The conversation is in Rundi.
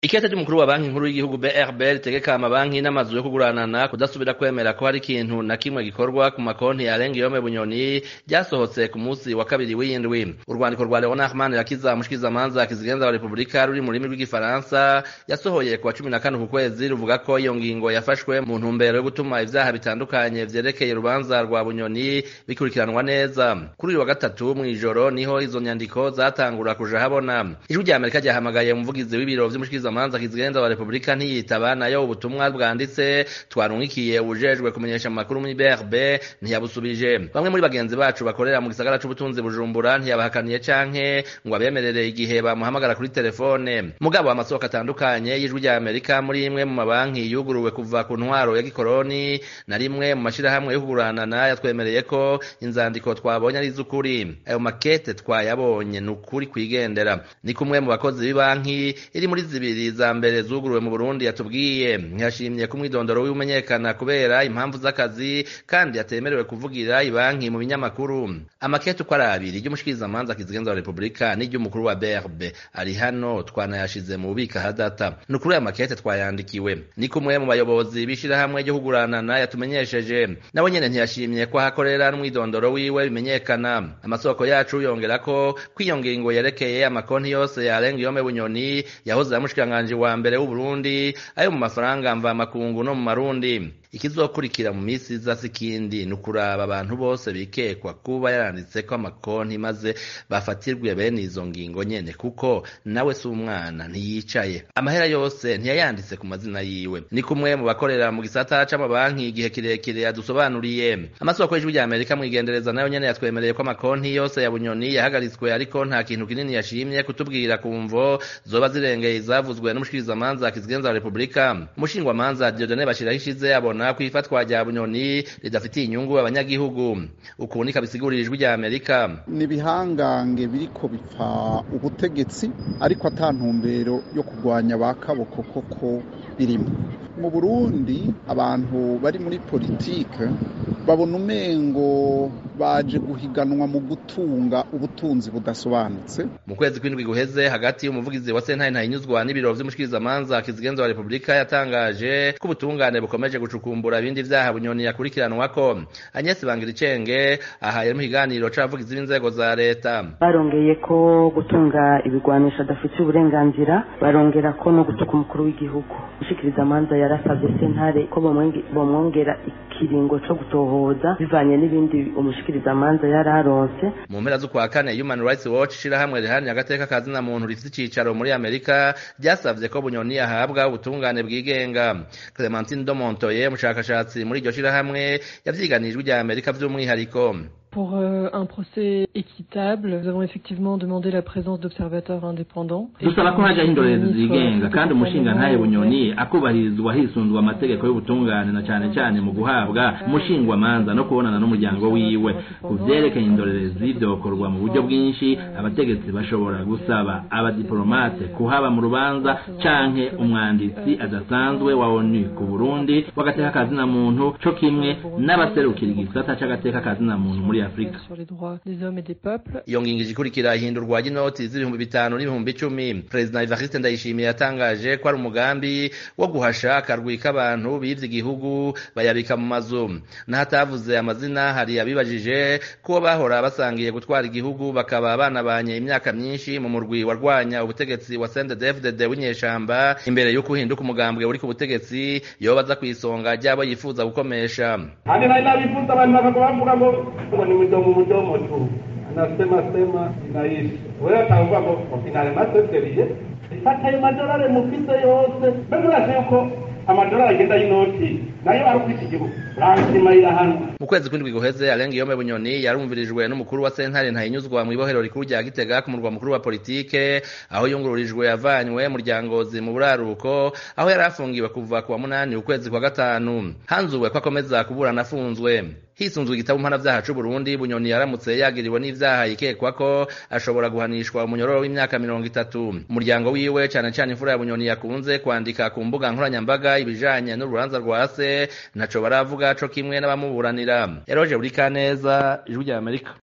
Ikete ry'umukuru wa banki nkuru y'igihugu BRB ritegeka amabanki n'amazu yo kuguranana kudasubira kwemera ko hari ikintu na kimwe gikorwa ku makonti ya Guillaume Bunyoni ryasohotse ku munsi wa kabiri w'indwi. Urwandiko rwa Leonard Manirakiza mushikirizamanza kizigenza wa Republika ruri mu rurimi rw'igifaransa yasohoye ku wa 14 ku kwezi ruvuga ko iyo ngingo yafashwe mu ntumbero yo gutuma ivyaha bitandukanye vyerekeye urubanza rwa Bunyoni bikurikiranwa neza. Kuri uyu wa gatatu mw'ijoro niho izo nyandiko zatangura kuja habona. Ijwi rya Amerika ryahamagaye umuvugizi w'ibiro vy'umushikirizamanza kizigenza wa Republika ntiyitaba, nayo ubutumwa bwanditse twarungikiye ubujejwe kumenyesha amakuru muri BRB ntiyabusubije. Bamwe muri bagenzi bacu bakorera mu gisagara c'ubutunzi Bujumbura ntiyabahakaniye canke ngo abemerere igihe bamuhamagara kuri telefone. Mugabo amasoko atandukanye y'ijwi rya Amerika muri imwe mu mabanki yuguruwe kuva ku ntwaro ya gikoroni na rimwe mu mashirahamwe yo kuguranana yatwemereye ko inzandiko twabonye ari iz'ukuri. Ayo makete twayabonye n'ukuri kwigendera. Ni kumwe mu bakozi b'ibanki iri muri zibiri za mbere zuguruwe mu Burundi yatubwiye. Ntiyashimye ko umwidondoro w'umenyekana kubera impamvu z'akazi kandi yatemerewe kuvugira ibanki mu binyamakuru. Amakete uko ari abiri ry'umushikirizamanza kizigenza wa Republika n'iry'umukuru wa BRB ari hano twanayashize mu bubika hadata. Nukuri aya makete twayandikiwe. Ni kumwe mu bayobozi bishirahamwe ryo kuguranana yatumenyesheje. Nawe nyene ntiyashimye ko hakorera n'umwidondoro wiwe bimenyekana. Amasoko yacu yongera ko iyo ngingo yerekeye amakonti yose ya Guillaume Bunyoni yahoze amushikiranganje wa mbere w'u Burundi ayo mu mafaranga mva makungu no mu marundi. Ikizokurikira mu misi iza sikindi nukuraba abantu bose bikekwa kuba yaranditse ko amakonti maze bafatirwe bene izo ngingo nyene, kuko nawe si umwana ntiyicaye. Amahera yose ntiyayanditse ku mazina yiwe. Ni kumwe mu bakorera mu gisata c'amabanki igihe kirekire yadusobanuriye. Amasoko y'ijwi rya Amerika mwigendereza nayo nyene yatwemereye ko amakonti yose ya Bunyoni yahagaritswe, ariko nta kintu kinini yashimye kutubwira kumvo zoba zirengeye izavuzwe n'umushikirizamanza kizigenza wa Republika. Umushingwamanza Dieudonné Bashiraho ishize abona ko ifatwa rya Bunyoni ridafitiye inyungu abanyagihugu. Ukundi kabisigurira ijwi rya Amerika. Ni bihangange biriko bipfa ubutegetsi ariko atantumbero yo kugwanya bakaboko koko birimo. Mu Burundi abantu bari muri politike babona umengo baje guhiganwa mu gutunga ubutunzi budasobanutse. Mu kwezi kw'indwi guheze hagati y'umuvugizi wa sentare ntahinyuzwa n'ibiro vy'umushikirizamanza kizigenza wa Republika yatangaje ko ubutungane bukomeje gucukumbura ibindi vyaha Bunyoni yakurikiranwako. Agnes Bangiricenge ahaye mu kiganiro c'abavugizi b'inzego za leta. Barongeye ko gutunga ibigwanisha adafitiye uburenganzira, barongera ko no gutuka umukuru w'igihugu. Umushikirizamanza yarasabye sentare ko bomwongera ikiringo co gutohoza bivanye n'ibindi umushikirizamanza yararonse. Mu mpera z'ukwa kane Human Rights Watch shirahamwe riharanira agateka kazina muntu rifite icicaro muri Amerika ryasavye ko Bunyoni ahabwa ubutungane bwigenga. Clementine Domontoye umushakashatsi muri iryo shirahamwe yavyiganijwe rya Amerika vy'umwihariko. Pour un procès équitable, nous avons effectivement demandé la présence d'observateurs indépendants. Dusaba ko haja indorerezi zigenga kandi umushinga ntaye Bunyoni akubahirizwa hisunzwe amategeko y'ubutungane na cane mu guhabwa umushingwa manza no kubonana n'umuryango wiwe. Kuvyerekeye indorerezi vyokorwa mu buryo bwinshi. Abategetsi bashobora gusaba abadiplomate kuhaba mu rubanza canke umwanditsi adasanzwe wa ONU ku Burundi wagateka kazina muntu co kimwe n'abaserukira igisata c'agateka kazina muntu muri Afrika. Iyo ngingo ikurikira ihindurwa ry'inoti z'ibihumbi 5 n'ibihumbi 10. President Evariste Ndayishimiye yatangaje ko ari umugambi wo guhasha akarwi k'abantu bivye igihugu bayabika mu mazu. N'ahatavuze amazina hari abibajije ko bahora basangiye gutwara igihugu bakaba banabanye imyaka myinshi mu murwi warwanya ubutegetsi wa CNDD-FDD w'inyeshamba imbere yo kuhinduka umugambwe uri ku butegetsi yobaza kwisonga ryabo yifuza gukomesha. Hadi na bifuza abantu bakavuga ngo ni mudomo tu anasema inaishi wewe atavuga ngo finale maseteriye ifata ayo madolari mufise yose bemurashe yuko amadolari agenda y'inoti nayo ari kwisi igihugu ranzima irahana. Mu kwezi kw'indwi guheze Guillaume Bunyoni yarumvirijwe n'umukuru wa sentare ntahinyuzwa mu ibohero rikuru rya Gitega ku murwa mukuru wa politike, aho yungururijwe yavanywe mu ryangozi mu buraruko aho yarafungiwe kuva ku wa 8 ukwezi kwa gatanu. Hanzuwe ko akomeza kuburana afunzwe. Hisunzwe igitabo mpanavyaha c'u Burundi, Bunyoni yaramutse yagiriwe n'ivyaha yikekwa ko ashobora guhanishwa umunyororo w'imyaka 30. Umuryango wiwe cane imfura ya Bunyoni yakunze kwandika ku mbuga nkoranyambaga ibijanye n'urubanza rwa se ntaco baravuga co kimwe n'abamuburanira. Eroje Burikaneza, Ijwi rya Amerika.